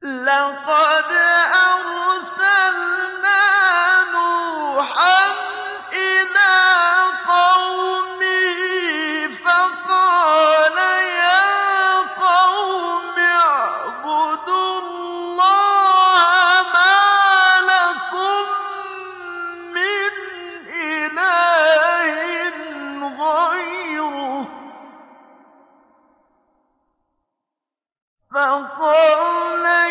لَقَدْ أَرْسَلْنَا نُوحًا إِلَىٰ قَوْمِهِ فَقَالَ يَا قَوْمِ اعْبُدُوا اللَّهَ مَا لَكُم مِّنْ إِلَٰهٍ غَيْرُهُ فَقَالَ